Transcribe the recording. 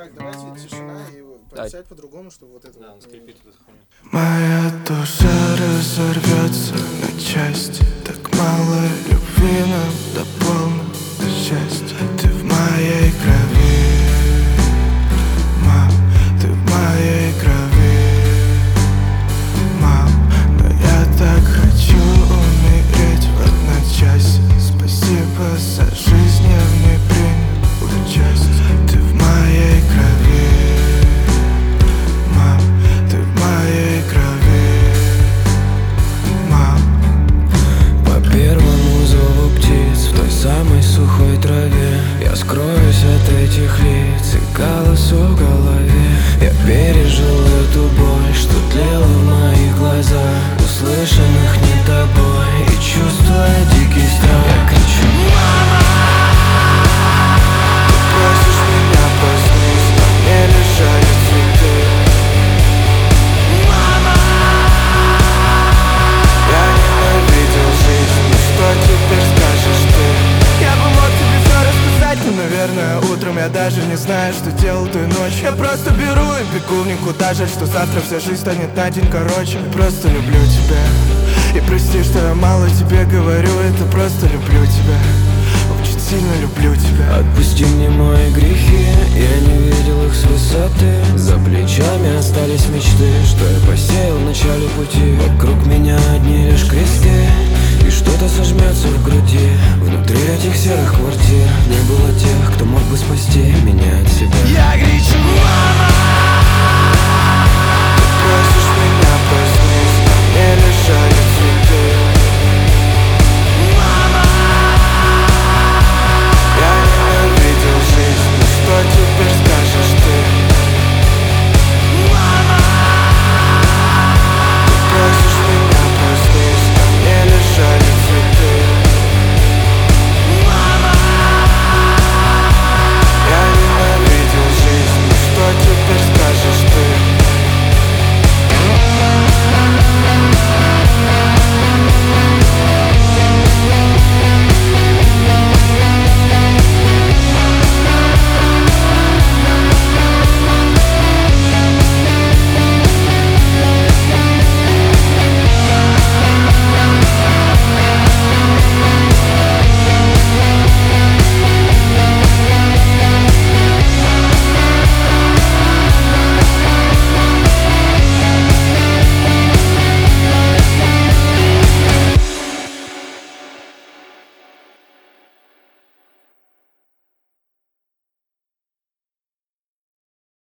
Так, давайте тишина и прописать по-другому, чтобы вот это. Да, он скрипит эту хуйню. Моя душа разорвется на части. Так мало любви нам до полного счастья. Ты в моей крови, мам, ты в моей крови, мам. Но я так хочу умереть в одночасье. Спасибо за жизнь, я в ней принял участие. Ты в моей крови, мам, ты в моей крови, мам. По первому зову птиц в той самой сухой траве я скроюсь от этих лиц и голосу в голове. Я пережил эту боль, что тлела в моих глазах, услышанных не тобой, и чувствуя дикий страх, я кричу: мама! Ты просишь меня проснись, но мне лишают цветы. Мама! Я ненавидел жизнь, ну что теперь скажешь ты? Я бы мог тебе все рассказать, но, наверное, утром я даже не знаю, что делал той ночью. Я просто беру и бегу в никуда, жаль, что завтра вся жизнь станет на день короче. Я просто люблю тебя, и прости, что я мало тебе говорю, это просто люблю тебя, очень сильно люблю тебя. Отпусти мне мои грехи, я не видел их с высоты. За плечами остались мечты, что я посеял в начале пути. Вокруг меня одни лишь кресты, и что-то сожмется в груди. Внутри этих серых квартир не было тех, кто мог бы спасти меня от себя. Я кричу: мама!